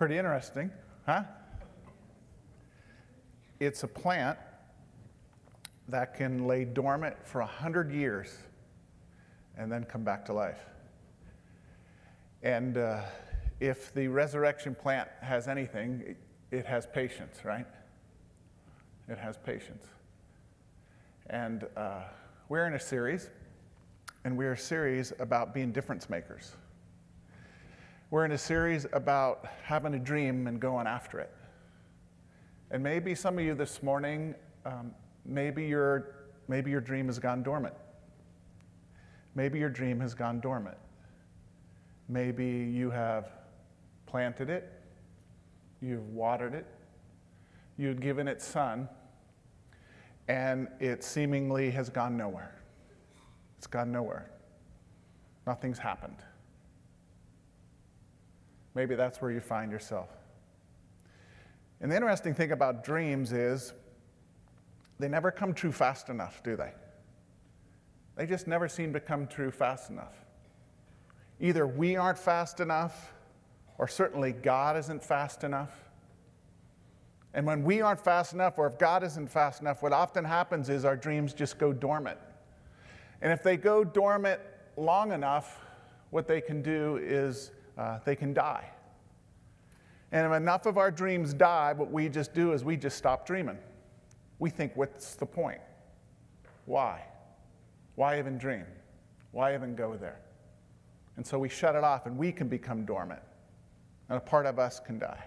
Pretty interesting, huh? It's a plant that can lay dormant for 100 years and then come back to life. And if the resurrection plant has anything, it has patience, right? It has patience. And we're in a series, and we're a series about being difference makers. We're in a series about having a dream and going after it. And maybe some of you this morning, maybe your dream has gone dormant. Maybe your dream has gone dormant. Maybe you have planted it, you've watered it, you've given it sun, and it seemingly has gone nowhere. It's gone nowhere. Nothing's happened. Maybe that's where you find yourself. And the interesting thing about dreams is they never come true fast enough, do they? They just never seem to come true fast enough. Either we aren't fast enough, or certainly God isn't fast enough. And when we aren't fast enough, or if God isn't fast enough, what often happens is our dreams just go dormant. And if they go dormant long enough, what they can do is they can die. And if enough of our dreams die, what we just do is we just stop dreaming. We think, what's the point? Why? Why even dream? Why even go there? And so we shut it off, and we can become dormant, and a part of us can die.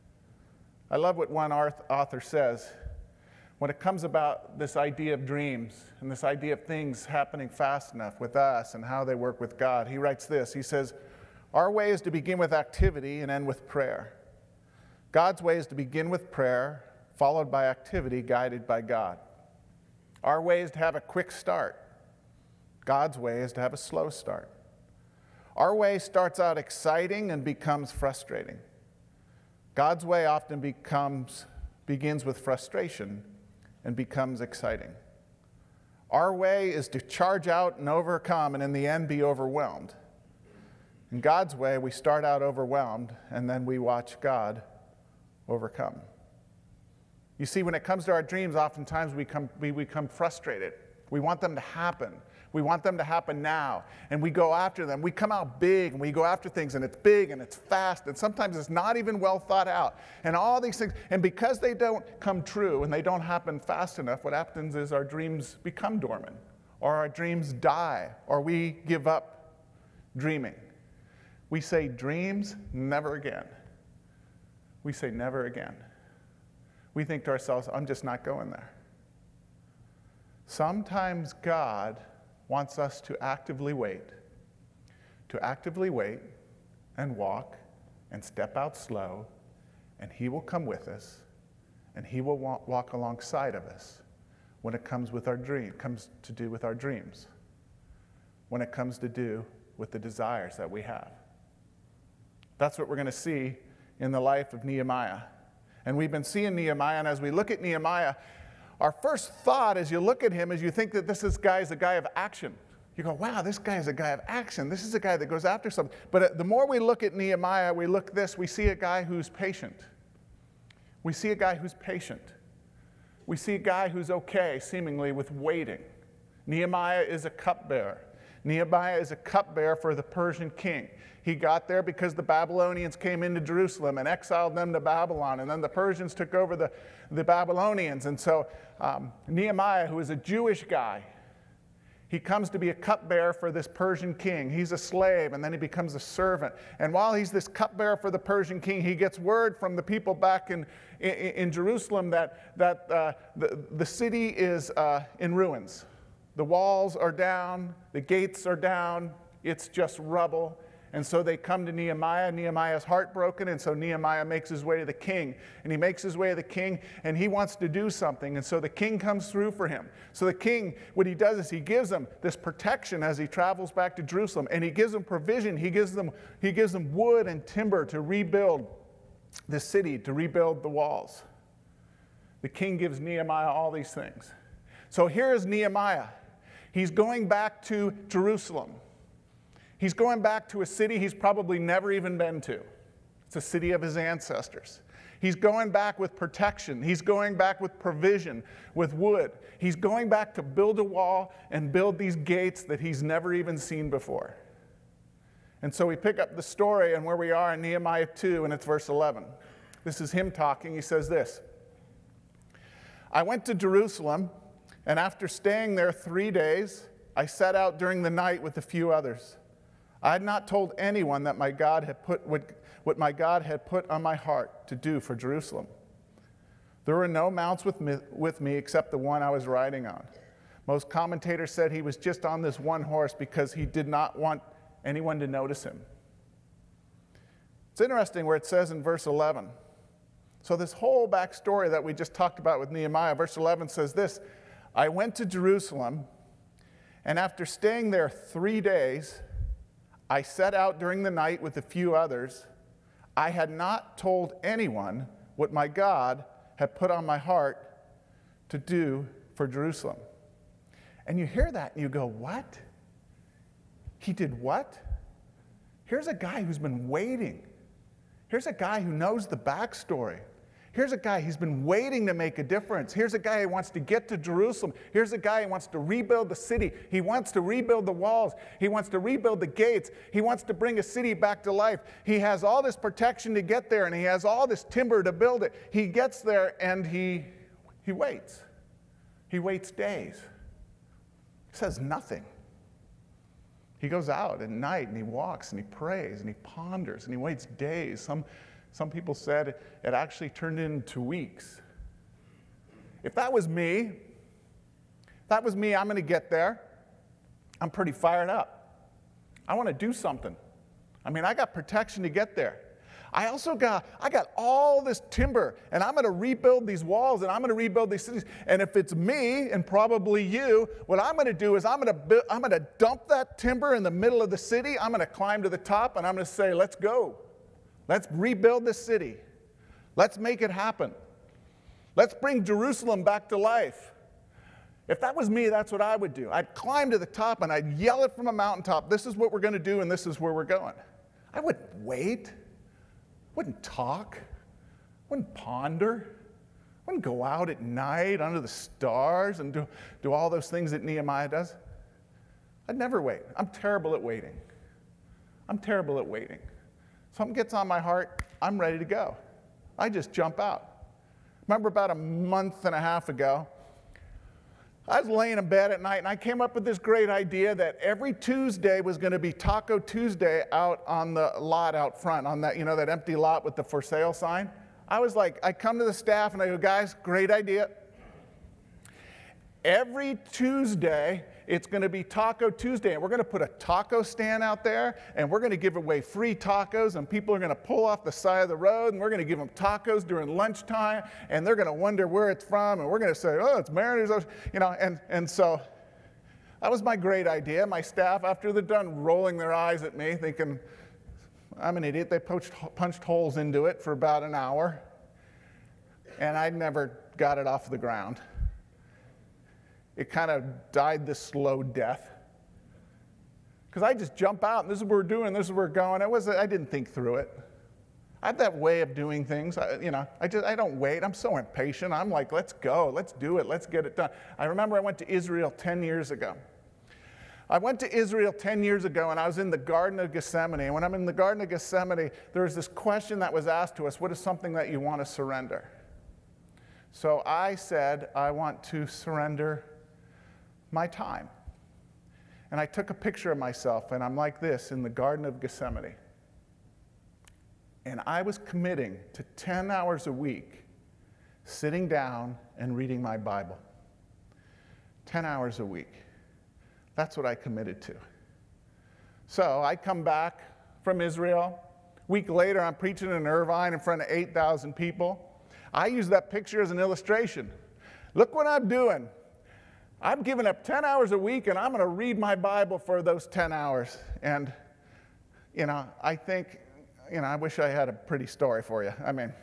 I love what one author says when it comes about this idea of dreams and this idea of things happening fast enough with us and how they work with God. He writes this. He says, "Our way is to begin with activity and end with prayer. God's way is to begin with prayer, followed by activity guided by God. Our way is to have a quick start. God's way is to have a slow start. Our way starts out exciting and becomes frustrating. God's way often begins with frustration and becomes exciting. Our way is to charge out and overcome and in the end be overwhelmed. In God's way, we start out overwhelmed and then we watch God overcome." You see, when it comes to our dreams, oftentimes we become frustrated. We want them to happen. We want them to happen now, and we go after them. We come out big, and we go after things, and it's big, and it's fast, and sometimes it's not even well thought out, and all these things. And because they don't come true, and they don't happen fast enough, what happens is our dreams become dormant, or our dreams die, or we give up dreaming. We say, dreams, never again. We say, never again. We think to ourselves, I'm just not going there. Sometimes God wants us to actively wait and walk and step out slow, and he will come with us, and he will walk alongside of us when it comes to do with our dreams, when it comes to do with the desires that we have. That's what we're going to see in the life of Nehemiah. And we've been seeing Nehemiah, and as we look at Nehemiah, our first thought as you look at him is you think that this guy is a guy of action. You go, wow, this guy is a guy of action. This is a guy that goes after something. But the more we look at Nehemiah, we see a guy who's patient. We see a guy who's patient. We see a guy who's okay, seemingly, with waiting. Nehemiah is a cupbearer. Nehemiah is a cupbearer for the Persian king. He got there because the Babylonians came into Jerusalem and exiled them to Babylon, and then the Persians took over the Babylonians. And so Nehemiah, who is a Jewish guy, he comes to be a cupbearer for this Persian king. He's a slave, and then he becomes a servant. And while he's this cupbearer for the Persian king, he gets word from the people back in Jerusalem that the city is in ruins. The walls are down, the gates are down, it's just rubble. And so they come to Nehemiah. Nehemiah's heartbroken, and so Nehemiah makes his way to the king. And he makes his way to the king, and he wants to do something. And so the king comes through for him. So the king, what he does is he gives him this protection as he travels back to Jerusalem. And he gives them provision. He gives them wood and timber to rebuild the city, to rebuild the walls. The king gives Nehemiah all these things. So here is Nehemiah. He's going back to Jerusalem. He's going back to a city he's probably never even been to. It's a city of his ancestors. He's going back with protection. He's going back with provision, with wood. He's going back to build a wall and build these gates that he's never even seen before. And so we pick up the story and where we are in Nehemiah 2, and it's verse 11. This is him talking. He says this: I went to Jerusalem, and after staying there 3 days, I set out during the night with a few others. I had not told anyone that my God had put what my God had put on my heart to do for Jerusalem. There were no mounts with me except the one I was riding on. Most commentators said he was just on this one horse because he did not want anyone to notice him. It's interesting where it says in verse 11. So this whole backstory that we just talked about with Nehemiah, verse 11 says this: I went to Jerusalem, and after staying there 3 days, I set out during the night with a few others. I had not told anyone what my God had put on my heart to do for Jerusalem. And you hear that and you go, what? He did what? Here's a guy who's been waiting. Here's a guy who knows the backstory. Here's a guy who's been waiting to make a difference. Here's a guy who wants to get to Jerusalem. Here's a guy who wants to rebuild the city. He wants to rebuild the walls. He wants to rebuild the gates. He wants to bring a city back to life. He has all this protection to get there, and he has all this timber to build it. He gets there, and he waits. He waits days. He says nothing. He goes out at night, and he walks, and he prays, and he ponders, and he waits days. Some people said it actually turned into weeks. If that was me, I'm going to get there. I'm pretty fired up. I want to do something. I mean, I got protection to get there. I got all this timber, and I'm going to rebuild these walls, and I'm going to rebuild these cities. And if it's me, and probably you, what I'm going to do is I'm going to dump that timber in the middle of the city. I'm going to climb to the top, and I'm going to say, let's go. Let's rebuild this city. Let's make it happen. Let's bring Jerusalem back to life. If that was me, that's what I would do. I'd climb to the top and I'd yell it from a mountaintop, this is what we're going to do and this is where we're going. I wouldn't wait. Wouldn't talk. Wouldn't ponder. Wouldn't go out at night under the stars and do all those things that Nehemiah does. I'd never wait. I'm terrible at waiting. Something gets on my heart, I'm ready to go. I just jump out. Remember about a month and a half ago, I was laying in bed at night and I came up with this great idea that every Tuesday was going to be Taco Tuesday out on the lot out front, on that, that empty lot with the for sale sign. I come to the staff and I go, guys, great idea. Every Tuesday, it's going to be Taco Tuesday, and we're going to put a taco stand out there, and we're going to give away free tacos, and people are going to pull off the side of the road, and we're going to give them tacos during lunchtime, and they're going to wonder where it's from, and we're going to say, oh, it's Mariners, and so that was my great idea. My staff, after they're done rolling their eyes at me, thinking, I'm an idiot, they punched holes into it for about an hour, and I never got it off the ground. It kind of died this slow death. Because I just jump out, and this is what we're doing, this is where we're going. I didn't think through it. I have that way of doing things. I don't wait. I'm so impatient. I'm like, let's go, let's do it, let's get it done. I remember I went to Israel 10 years ago. And I was in the Garden of Gethsemane. And when I'm in the Garden of Gethsemane, there was this question that was asked to us, what is something that you want to surrender? So I said, I want to surrender my time. And I took a picture of myself, and I'm like this in the Garden of Gethsemane. And I was committing to 10 hours a week, sitting down and reading my Bible. 10 hours a week. That's what I committed to. So I come back from Israel. A week later, I'm preaching in Irvine in front of 8,000 people. I use that picture as an illustration. Look what I'm doing. I'm giving up 10 hours a week, and I'm going to read my Bible for those 10 hours. And, I think, I wish I had a pretty story for you. I mean,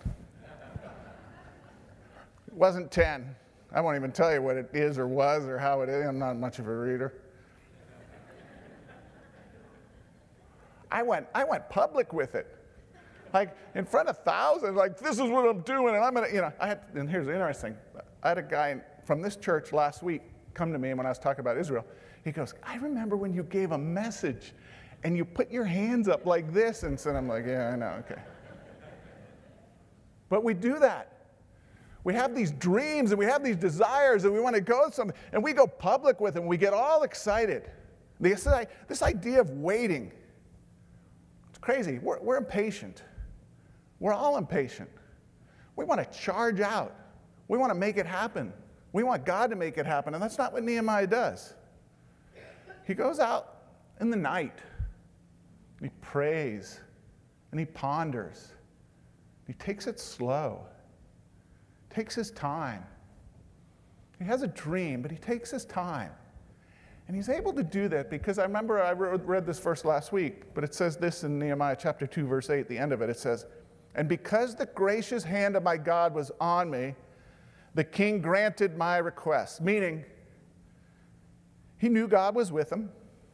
it wasn't 10. I won't even tell you what it is or was or how it is. I'm not much of a reader. I went public with it. like in front of thousands, like, this is what I'm doing, and I'm going to, and here's the interesting. I had a guy from this church last week come to me when I was talking about Israel. He goes, I remember when you gave a message and you put your hands up like this, and so I'm like, yeah, I know, okay. But we do that. We have these dreams and we have these desires and we want to go something, and we go public with them. We get all excited. This idea of waiting, it's crazy. We're impatient. We're all impatient. We want to charge out. We want to make it happen. We want God to make it happen, and that's not what Nehemiah does. He goes out in the night, and he prays, and he ponders. He takes it slow, takes his time. He has a dream, but he takes his time. And he's able to do that because I remember I read this verse last week, but it says this in Nehemiah chapter 2, verse 8, at the end of it. It says, and because the gracious hand of my God was on me, the king granted my request. Meaning, he knew God was with him.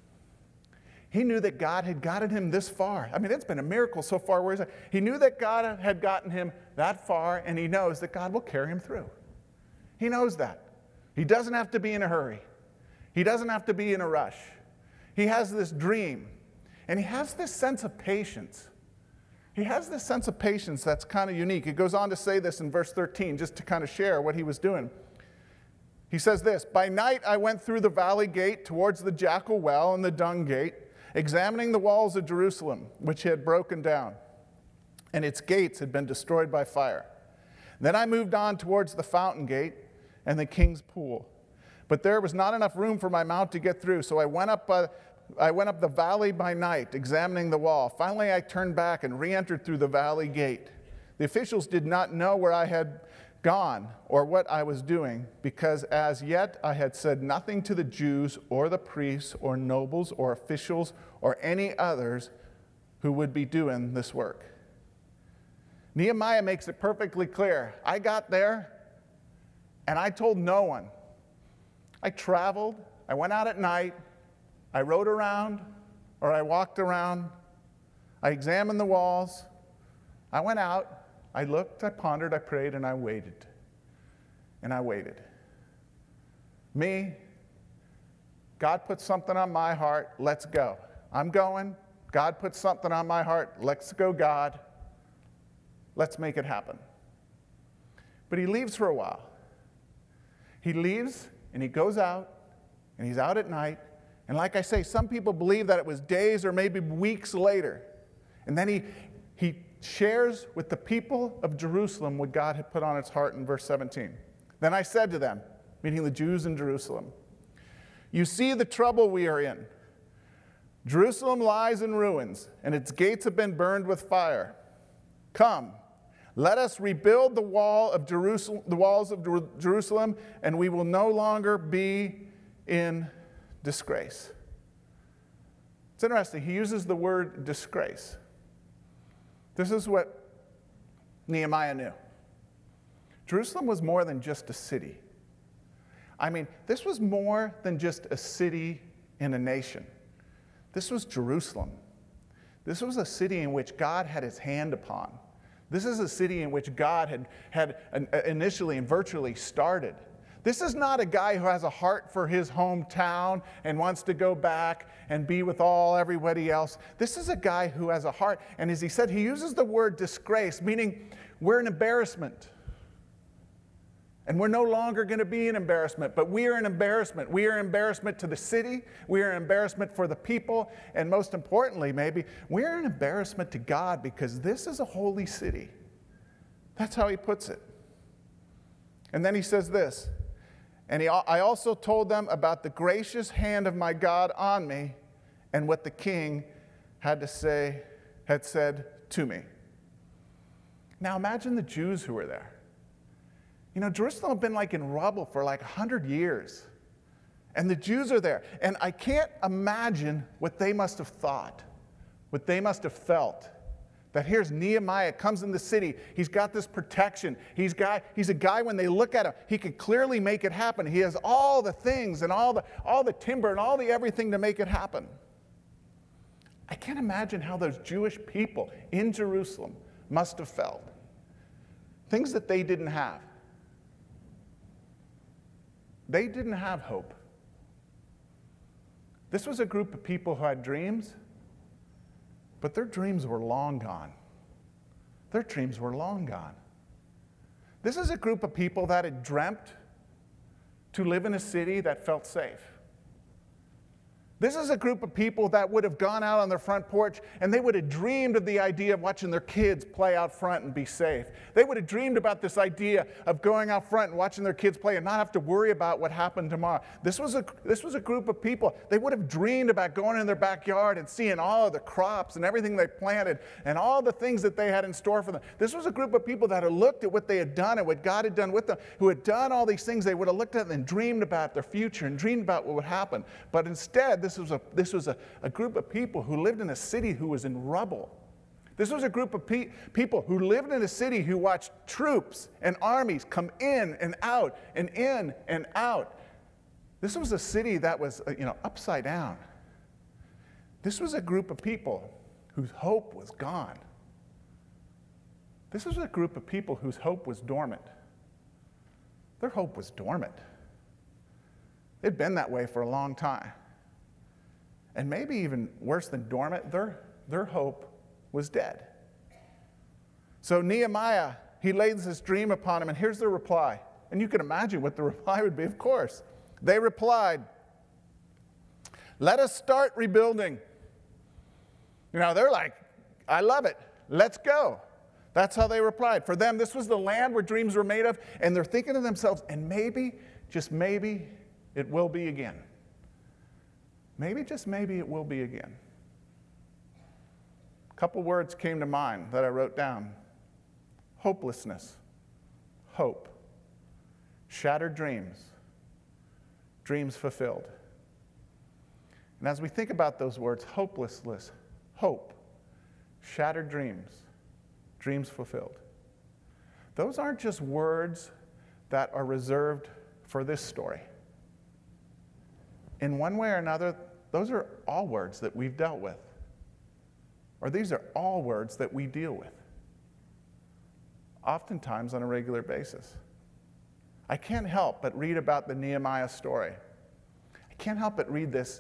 He knew that God had gotten him this far. I mean, it's been a miracle so far. He knew that God had gotten him that far, and he knows that God will carry him through. He knows that. He doesn't have to be in a hurry. He doesn't have to be in a rush. He has this dream, and he has this sense of patience. He has this sense of patience that's kind of unique. He goes on to say this in verse 13, just to kind of share what he was doing. He says this, by night I went through the valley gate towards the jackal well and the dung gate, examining the walls of Jerusalem, which had broken down, and its gates had been destroyed by fire. Then I moved on towards the fountain gate and the king's pool. But there was not enough room for my mount to get through, so I went up the valley by night, examining the wall. Finally, I turned back and re-entered through the valley gate. The officials did not know where I had gone or what I was doing, because as yet I had said nothing to the Jews or the priests or nobles or officials or any others who would be doing this work. Nehemiah makes it perfectly clear. I got there and I told no one. I traveled, I went out at night, I rode around or I walked around, I examined the walls, I went out, I looked, I pondered, I prayed, and I waited. And I waited. Me, God put something on my heart, let's go. I'm going. God put something on my heart, let's go, God. Let's make it happen. But he leaves for a while. He leaves and he goes out and he's out at night. And like I say, some people believe that it was days or maybe weeks later. And then he shares with the people of Jerusalem what God had put on its heart in verse 17. Then I said to them, meaning the Jews in Jerusalem, you see the trouble we are in. Jerusalem lies in ruins, and its gates have been burned with fire. Come, let us rebuild the walls of Jerusalem, and we will no longer be in disgrace. It's interesting. He uses the word disgrace. This is what Nehemiah knew. Jerusalem was more than just a city. I mean, this was more than just a city in a nation. This was Jerusalem. This was a city in which God had his hand upon. This is a city in which God had initially and virtually started. This is not a guy who has a heart for his hometown and wants to go back and be with everybody else. This is a guy who has a heart. And as he said, he uses the word disgrace, meaning we're an embarrassment. And we're no longer going to be an embarrassment, but we are an embarrassment. We are an embarrassment to the city. We are an embarrassment for the people. And most importantly, maybe, we're an embarrassment to God because this is a holy city. That's how he puts it. And then he says this, I also told them about the gracious hand of my God on me and what the king had said to me. Now imagine the Jews who were there. You know, Jerusalem had been like in rubble for like 100 years. And the Jews are there. And I can't imagine what they must have thought, what they must have felt. That here's Nehemiah, comes in the city. He's got this protection. He's a guy, when they look at him, he could clearly make it happen. He has all the things and all the timber and all the everything to make it happen. I can't imagine how those Jewish people in Jerusalem must have felt. Things that they didn't have. They didn't have hope. This was a group of people who had dreams, but their dreams were long gone. Their dreams were long gone. This is a group of people that had dreamt to live in a city that felt safe. This is a group of people that would have gone out on their front porch and they would have dreamed of the idea of watching their kids play out front and be safe. They would have dreamed about this idea of going out front and watching their kids play and not have to worry about what happened tomorrow. This was a group of people. They would have dreamed about going in their backyard and seeing all of the crops and everything they planted and all the things that they had in store for them. This was a group of people that had looked at what they had done and what God had done with them, who had done all these things. They would have looked at them and dreamed about their future and dreamed about what would happen. But instead, this was a group of people who lived in a city who was in rubble. This was a group of people who lived in a city who watched troops and armies come in and out and in and out. This was a city that was, upside down. This was a group of people whose hope was gone. This was a group of people whose hope was dormant. Their hope was dormant. It'd been that way for a long time. And maybe even worse than dormant, their hope was dead. So Nehemiah, he lays this dream upon him, and here's the reply. And you can imagine what the reply would be, of course. They replied, "Let us start rebuilding." They're like, "I love it. Let's go." That's how they replied. For them, this was the land where dreams were made of, and they're thinking to themselves, and maybe, just maybe, it will be again. Maybe, just maybe, it will be again. A couple words came to mind that I wrote down. Hopelessness, hope, shattered dreams, dreams fulfilled. And as we think about those words, hopelessness, hope, shattered dreams, dreams fulfilled, those aren't just words that are reserved for this story. In one way or another, those are all words that we've dealt with. Or these are all words that we deal with, oftentimes on a regular basis. I can't help but read about the Nehemiah story. I can't help but read this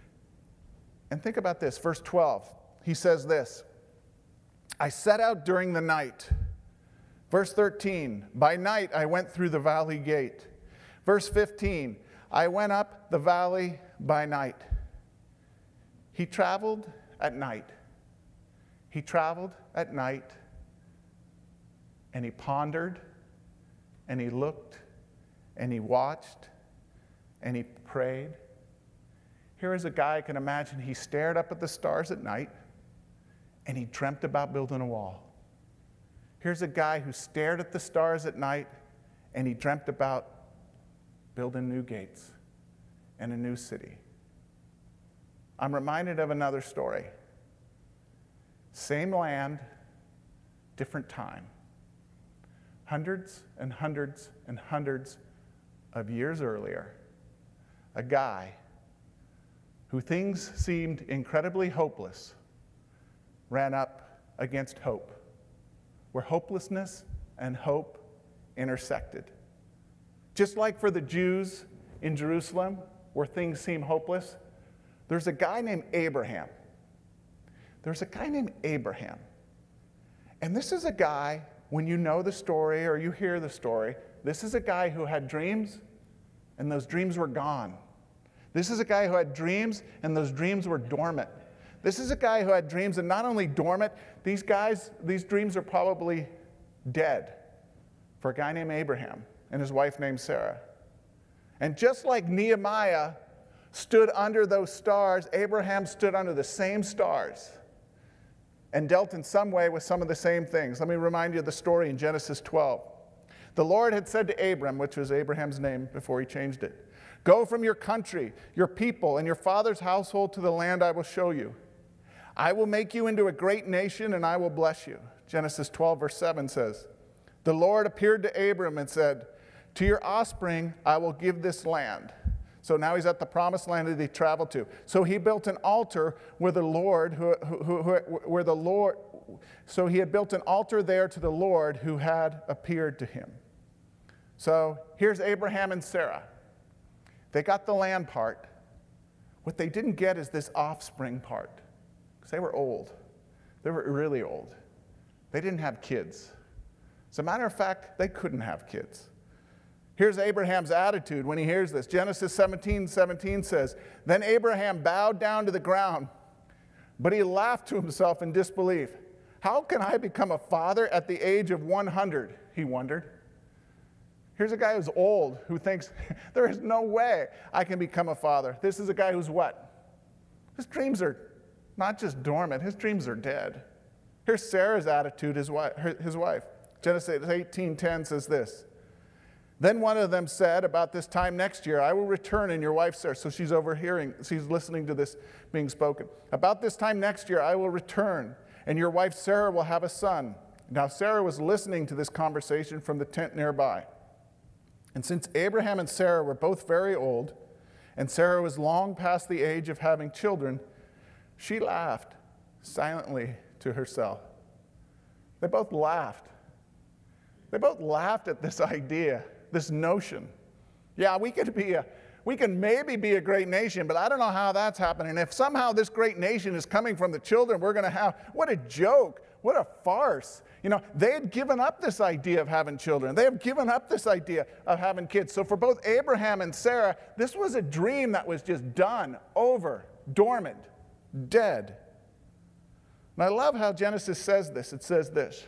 and think about this. Verse 12, he says this, "I set out during the night." Verse 13, "By night I went through the valley gate." Verse 15, "I went up the valley by night." He traveled at night. He traveled at night, and he pondered, and he looked, and he watched, and he prayed. Here is a guy I can imagine. He stared up at the stars at night, and he dreamt about building a wall. Here's a guy who stared at the stars at night, and he dreamt about building new gates and a new city. I'm reminded of another story. Same land, different time. Hundreds and hundreds and hundreds of years earlier, a guy who things seemed incredibly hopeless ran up against hope, where hopelessness and hope intersected. Just like for the Jews in Jerusalem, where things seem hopeless, there's a guy named Abraham. There's a guy named Abraham. And this is a guy, when you know the story or you hear the story, this is a guy who had dreams, and those dreams were gone. This is a guy who had dreams, and those dreams were dormant. This is a guy who had dreams, and not only dormant, these dreams are probably dead for a guy named Abraham and his wife named Sarah. And just like Nehemiah stood under those stars, Abraham stood under the same stars and dealt in some way with some of the same things. Let me remind you of the story in Genesis 12. The Lord had said to Abram, which was Abraham's name before he changed it, "Go from your country, your people, and your father's household to the land I will show you. I will make you into a great nation, and I will bless you." Genesis 12, verse 7 says, "The Lord appeared to Abram and said, 'To your offspring I will give this land.'" So now he's at the promised land that he traveled to. So he built an altar where the Lord, So he had built an altar there to the Lord who had appeared to him. So here's Abraham and Sarah. They got the land part. What they didn't get is this offspring part, because they were old. They were really old. They didn't have kids. As a matter of fact, they couldn't have kids. Here's Abraham's attitude when he hears this. Genesis 17:17 says, "Then Abraham bowed down to the ground, but he laughed to himself in disbelief. 'How can I become a father at the age of 100?' he wondered." Here's a guy who's old, who thinks, there is no way I can become a father. This is a guy who's what? His dreams are not just dormant, his dreams are dead. Here's Sarah's attitude, his wife. Genesis 18:10 says this. "Then one of them said, about this time next year, I will return and your wife Sarah," so she's overhearing, she's listening to this being spoken. "About this time next year, I will return and your wife Sarah will have a son." Now Sarah was listening to this conversation from the tent nearby. And since Abraham and Sarah were both very old, and Sarah was long past the age of having children, she laughed silently to herself. They both laughed. They both laughed at this idea, this notion. Yeah, we can maybe be a great nation, but I don't know how that's happening. If somehow this great nation is coming from the children we're going to have, what a joke, what a farce. You know, they had given up this idea of having children. They have given up this idea of having kids. So for both Abraham and Sarah, this was a dream that was just done, over, dormant, dead. And I love how Genesis says this. It says this.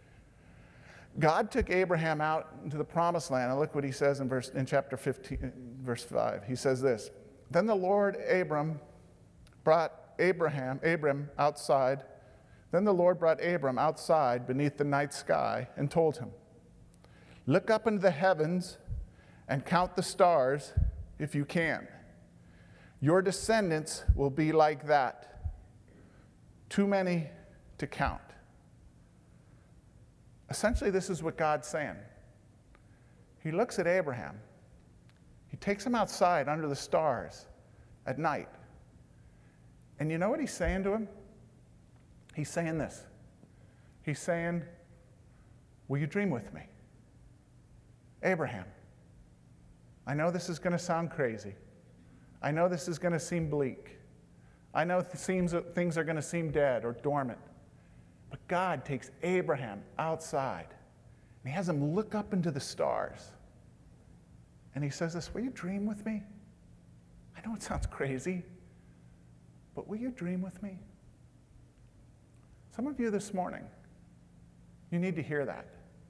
God took Abraham out into the promised land, and look what he says in chapter 15, verse 5. He says this. "Then the Lord brought Abram outside. Then the Lord brought Abram outside beneath the night sky and told him, 'Look up into the heavens and count the stars if you can. Your descendants will be like that, too many to count.'" Essentially, this is what God's saying. He looks at Abraham. He takes him outside under the stars at night. And you know what he's saying to him? He's saying this. He's saying, "Will you dream with me? Abraham, I know this is going to sound crazy. I know this is going to seem bleak. I know things are going to seem dead or dormant. But God takes Abraham outside, and he has him look up into the stars. And he says this, 'Will you dream with me? I know it sounds crazy, but will you dream with me?' Some of you this morning, you need to hear that.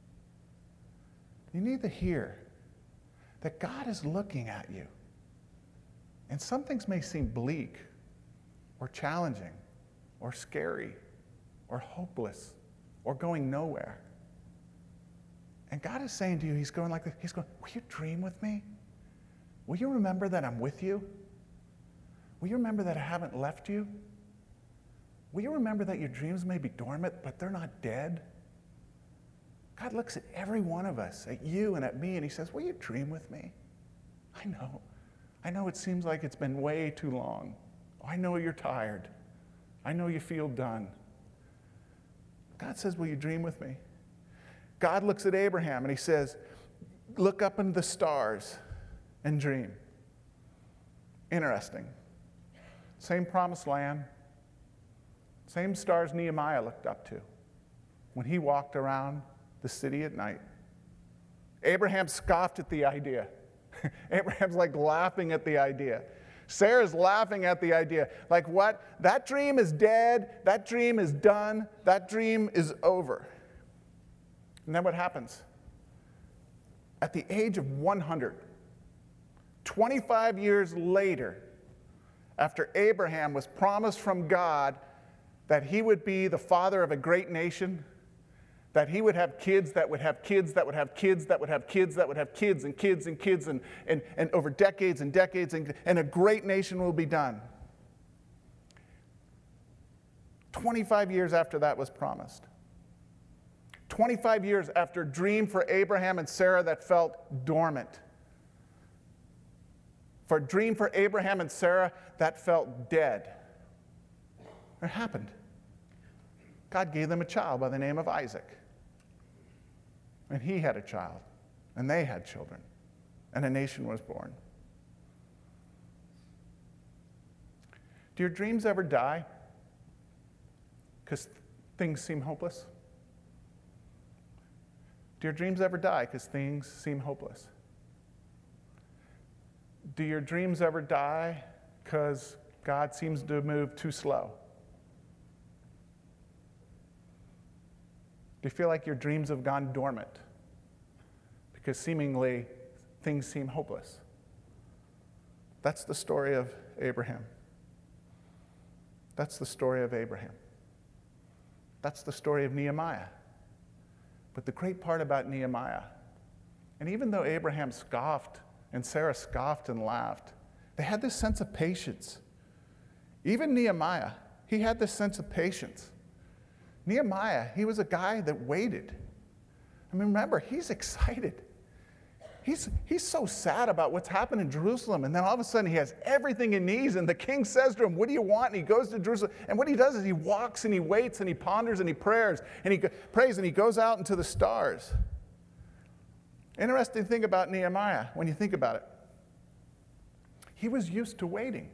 You need to hear that God is looking at you. And some things may seem bleak or challenging or scary or hopeless or going nowhere. And God is saying to you, he's going like this, he's going, "Will you dream with me? Will you remember that I'm with you? Will you remember that I haven't left you? Will you remember that your dreams may be dormant, but they're not dead?" God looks at every one of us, at you and at me, and he says, "Will you dream with me? I know it seems like it's been way too long. I know you're tired. I know you feel done." God says, "Will you dream with me?" God looks at Abraham and he says, "Look up into the stars and dream." Interesting. Same promised land. Same stars Nehemiah looked up to when he walked around the city at night. Abraham scoffed at the idea. Abraham's like laughing at the idea. Sarah's laughing at the idea. Like, what? That dream is dead. That dream is done. That dream is over. And then what happens? At the age of 100, 25 years later, after Abraham was promised from God that he would be the father of a great nation, that he would have kids that would have kids that would have kids that would have kids that would have kids and kids and kids and over decades and decades, and a great nation will be done. 25 years after that was promised. 25 years after a dream for Abraham and Sarah that felt dormant. For a dream for Abraham and Sarah that felt dead. It happened. God gave them a child by the name of Isaac. And he had a child, and they had children, and a nation was born. Do your dreams ever die because things seem hopeless? Do your dreams ever die because things seem hopeless? Do your dreams ever die because God seems to move too slow? Do you feel like your dreams have gone dormant because seemingly things seem hopeless? That's the story of Abraham. That's the story of Abraham. That's the story of Nehemiah. But the great part about Nehemiah, and even though Abraham scoffed and Sarah scoffed and laughed, they had this sense of patience. Even Nehemiah, he had this sense of patience. Nehemiah, he was a guy that waited. I mean, remember, he's excited. He's so sad about what's happened in Jerusalem, and then all of a sudden he has everything he needs, and the king says to him, "What do you want?" And he goes to Jerusalem, and what he does is he walks and he waits and he ponders and he prays, and he prays and he goes out into the stars. Interesting thing about Nehemiah, when you think about it, he was used to waiting.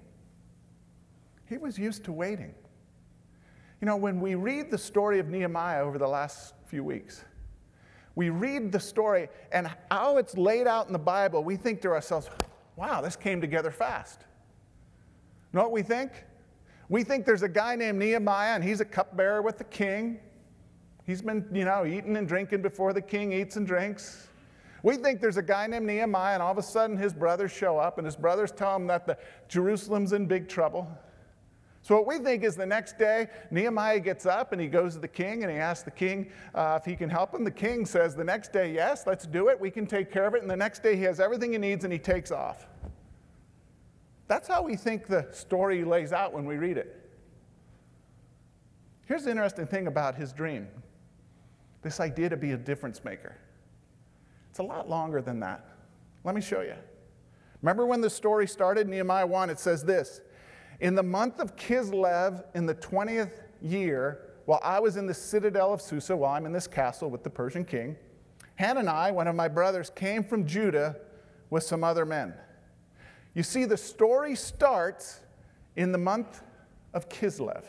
He was used to waiting. You know, when we read the story of Nehemiah over the last few weeks, we read the story and how it's laid out in the Bible, we think to ourselves, wow, this came together fast. You know what we think? We think there's a guy named Nehemiah, and he's a cupbearer with the king. He's been, eating and drinking before the king eats and drinks. We think there's a guy named Nehemiah, and all of a sudden his brothers show up, and his brothers tell him that Jerusalem's in big trouble. So what we think is the next day, Nehemiah gets up and he goes to the king and he asks the king if he can help him. The king says the next day, yes, let's do it. We can take care of it. And the next day he has everything he needs and he takes off. That's how we think the story lays out when we read it. Here's the interesting thing about his dream. This idea to be a difference maker. It's a lot longer than that. Let me show you. Remember when the story started, Nehemiah 1, it says this: "In the month of Kislev, in the 20th year, while I was in the citadel of Susa," while I'm in this castle with the Persian king, "Hanani, one of my brothers, came from Judah with some other men." You see, the story starts in the month of Kislev.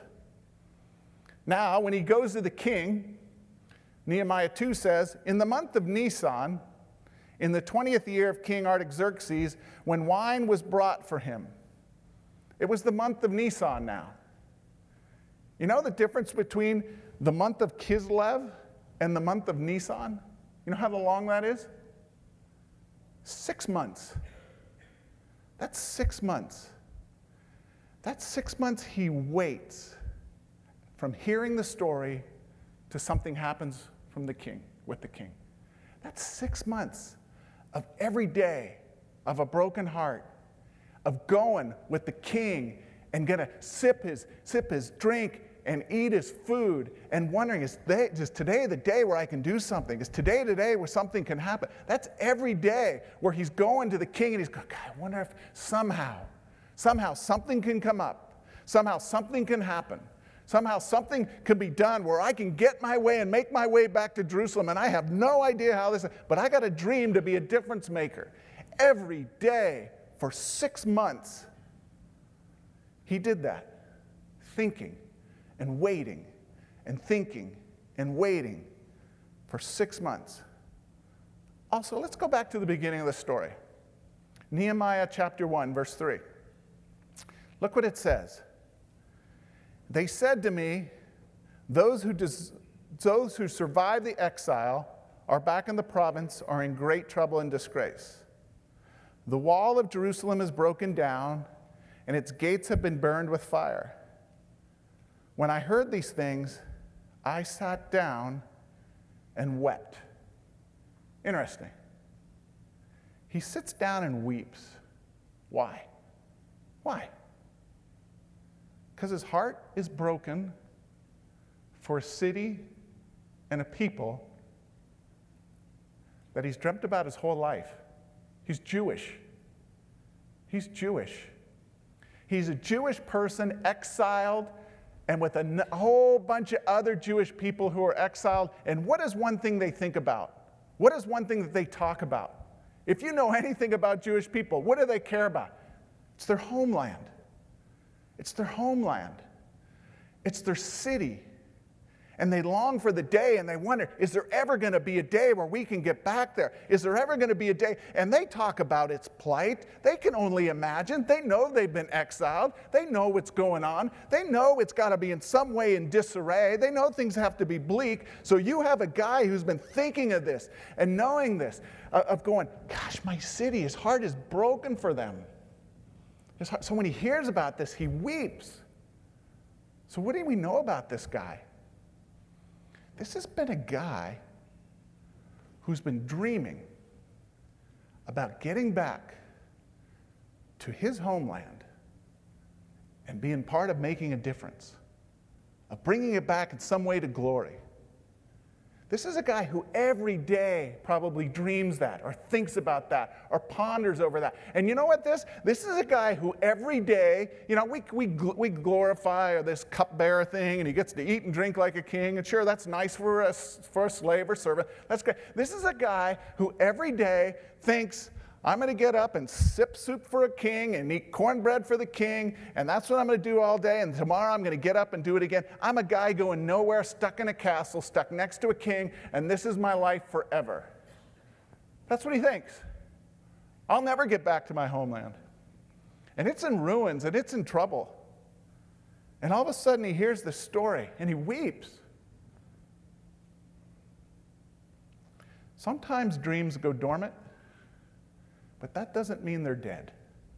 Now, when he goes to the king, Nehemiah 2 says, "In the month of Nisan, in the 20th year of King Artaxerxes, when wine was brought for him." It was the month of Nisan now. You know the difference between the month of Kislev and the month of Nisan? You know how long that is? 6 months. That's 6 months. That's 6 months he waits from hearing the story to something happens from the king, with the king. That's 6 months of every day of a broken heart, of going with the king and gonna sip his drink and eat his food and wondering, is today the day where I can do something? Is today the day where something can happen? That's every day where he's going to the king and he's going, God, I wonder if somehow something can come up. Somehow something can happen. Somehow something can be done where I can get my way and make my way back to Jerusalem, and I have no idea how this, but I got a dream to be a difference maker. Every day for 6 months, he did that, thinking and waiting and thinking and waiting for 6 months. Also, let's go back to the beginning of the story. Nehemiah chapter 1, verse 3. Look what it says. "They said to me, those who survived the exile are back in the province are in great trouble and disgrace. The wall of Jerusalem is broken down, and its gates have been burned with fire. When I heard these things, I sat down and wept." Interesting. He sits down and weeps. Why? Why? Because his heart is broken for a city and a people that he's dreamt about his whole life. He's Jewish. He's Jewish. He's a Jewish person exiled and with a whole bunch of other Jewish people who are exiled. And what is one thing they think about? What is one thing that they talk about? If you know anything about Jewish people, what do they care about? It's their homeland. It's their homeland. It's their city. And they long for the day, and they wonder, is there ever going to be a day where we can get back there? Is there ever going to be a day? And they talk about its plight. They can only imagine. They know they've been exiled. They know what's going on. They know it's got to be in some way in disarray. They know things have to be bleak. So you have a guy who's been thinking of this and knowing this, of going, gosh, my city, his heart is broken for them. So when he hears about this, he weeps. So what do we know about this guy? This has been a guy who's been dreaming about getting back to his homeland and being part of making a difference, of bringing it back in some way to glory. This is a guy who every day probably dreams that or thinks about that or ponders over that. And you know what this is a guy who every day, we glorify this cupbearer thing, and he gets to eat and drink like a king. And sure, that's nice for a slave or servant. That's great. This is a guy who every day thinks, I'm going to get up and sip soup for a king and eat cornbread for the king, and that's what I'm going to do all day, and tomorrow I'm going to get up and do it again. I'm a guy going nowhere, stuck in a castle, stuck next to a king, and this is my life forever. That's what he thinks. I'll never get back to my homeland. And it's in ruins, and it's in trouble. And all of a sudden he hears this story, and he weeps. Sometimes dreams go dormant, but that doesn't mean they're dead.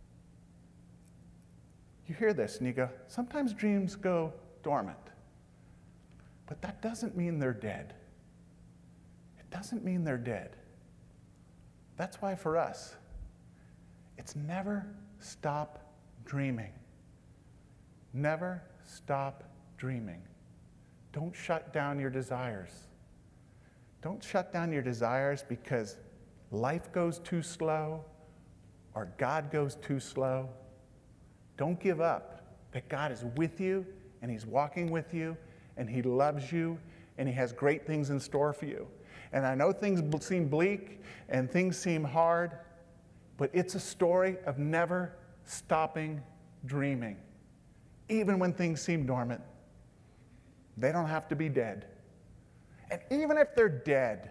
You hear this and you go, sometimes dreams go dormant, but that doesn't mean they're dead. It doesn't mean they're dead. That's why for us, it's never stop dreaming. Never stop dreaming. Don't shut down your desires. Don't shut down your desires because life goes too slow or God goes too slow. Don't give up that God is with you and he's walking with you and he loves you and he has great things in store for you. And I know things seem bleak and things seem hard, but it's a story of never stopping dreaming. Even when things seem dormant, they don't have to be dead. And even if they're dead,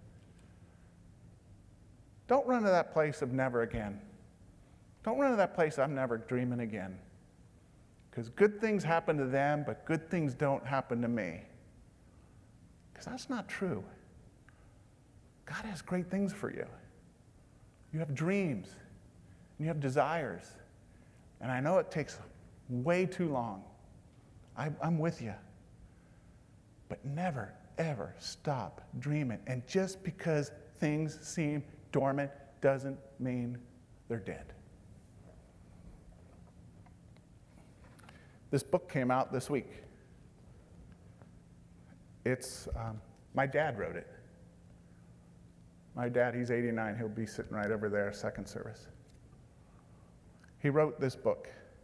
don't run to that place of never again. Don't run to that place, I'm never dreaming again. Because good things happen to them, but good things don't happen to me. Because that's not true. God has great things for you. You have dreams, and you have desires. And I know it takes way too long. I'm with you. But never, ever stop dreaming. And just because things seem dormant doesn't mean they're dead. This book came out this week. It's, my dad wrote it. My dad, he's 89. He'll be sitting right over there, second service. He wrote this book.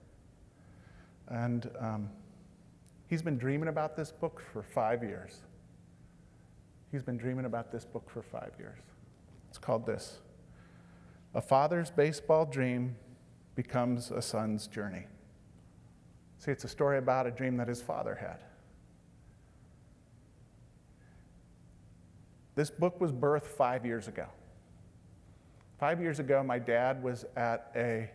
And he's been dreaming about this book for 5 years. He's been dreaming about this book for 5 years. It's called this: A Father's Baseball Dream Becomes a Son's Journey. See, it's a story about a dream that his father had. This book was birthed 5 years ago. 5 years ago, my dad was at a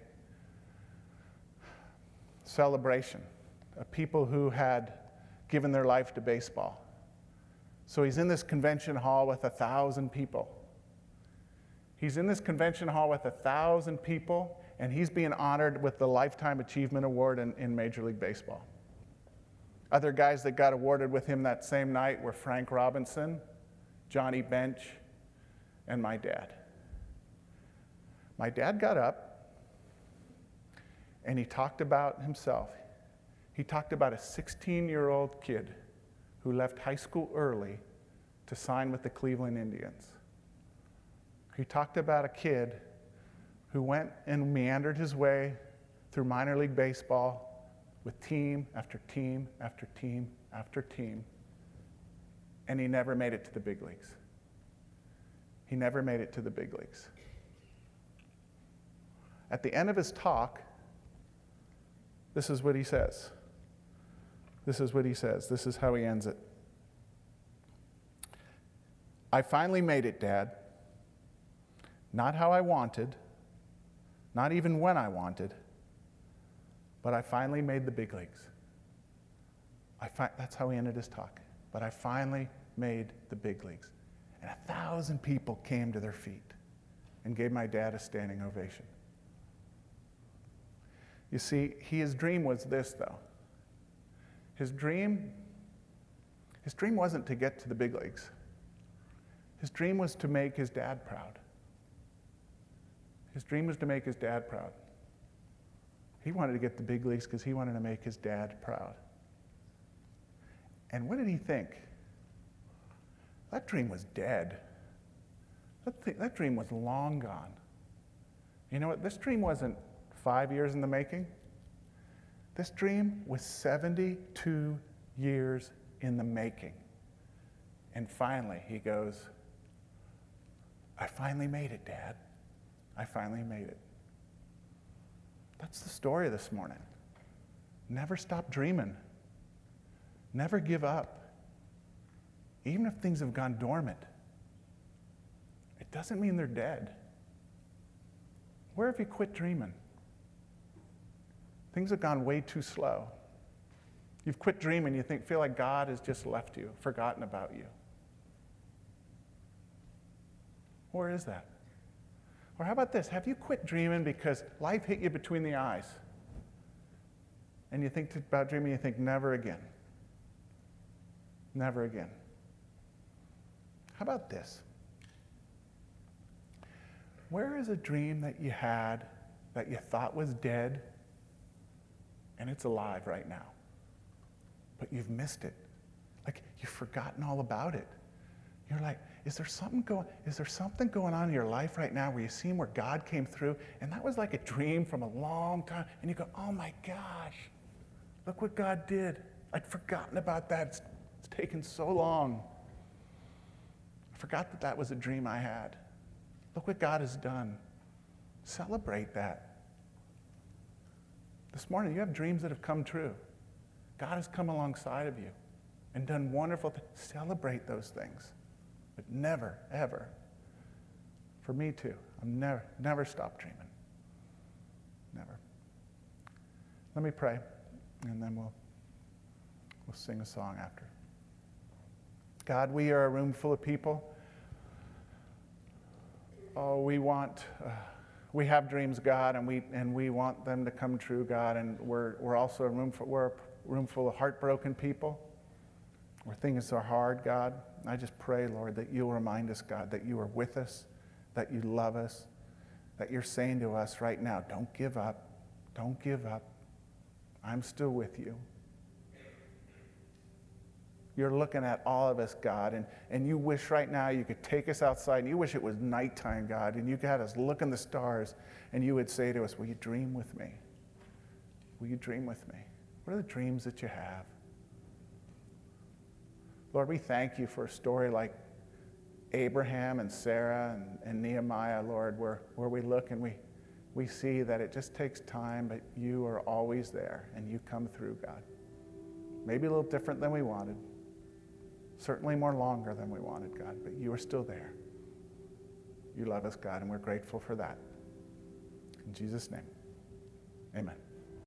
celebration of people who had given their life to baseball. So he's in this convention hall with 1,000 people. He's in this convention hall with 1,000 people, and he's being honored with the Lifetime Achievement Award in Major League Baseball. Other guys that got awarded with him that same night were Frank Robinson, Johnny Bench, and my dad. My dad got up, and he talked about himself. He talked about a 16-year-old kid who left high school early to sign with the Cleveland Indians. He talked about a kid who went and meandered his way through minor league baseball, with team after team after team after team, and he never made it to the big leagues. He never made it to the big leagues. At the end of his talk, this is what he says. This is what he says. This is how he ends it. I finally made it, Dad. Not how I wanted, not even when I wanted, but I finally made the big leagues. That's how he ended his talk. But I finally made the big leagues. And 1,000 people came to their feet and gave my dad a standing ovation. You see, his dream was this, though. His dream wasn't to get to the big leagues. His dream was to make his dad proud. His dream was to make his dad proud. He wanted to get the big leagues because he wanted to make his dad proud. And what did he think? That dream was dead. That dream was long gone. You know what? This dream wasn't 5 years in the making. This dream was 72 years in the making. And finally, he goes, I finally made it, Dad. I finally made it. That's the story this morning. Never stop dreaming. Never give up. Even if things have gone dormant, it doesn't mean they're dead. Where have you quit dreaming? Things have gone way too slow. You've quit dreaming, you feel like God has just left you, forgotten about you. Where is that? Or how about this? Have you quit dreaming because life hit you between the eyes? And you think about dreaming, you think, never again. Never again. How about this? Where is a dream that you had that you thought was dead and it's alive right now? But you've missed it. Like you've forgotten all about it. You're like, is there something going on in your life right now where you seen where God came through and that was like a dream from a long time and you go, oh my gosh, look what God did. I'd forgotten about that. It's taken so long. I forgot that was a dream I had. Look what God has done. Celebrate that. This morning, you have dreams that have come true. God has come alongside of you and done wonderful things. Celebrate those things. But never, ever, for me too, I'm never stop dreaming. Never. Let me pray, and then we'll sing a song after. God, we are a room full of people. Oh, we have dreams, God, and we want them to come true, God. And we're also a room full of heartbroken people, where things are hard, God. I just pray, Lord, that you'll remind us, God, that you are with us, that you love us, that you're saying to us right now, don't give up, don't give up. I'm still with you. You're looking at all of us, God, and you wish right now you could take us outside, and you wish it was nighttime, God, and you had us look in the stars, and you would say to us, will you dream with me? Will you dream with me? What are the dreams that you have? Lord, we thank you for a story like Abraham and Sarah and Nehemiah, Lord, where we look and we see that it just takes time, but you are always there, and you come through, God. Maybe a little different than we wanted. Certainly more longer than we wanted, God, but you are still there. You love us, God, and we're grateful for that. In Jesus' name, amen.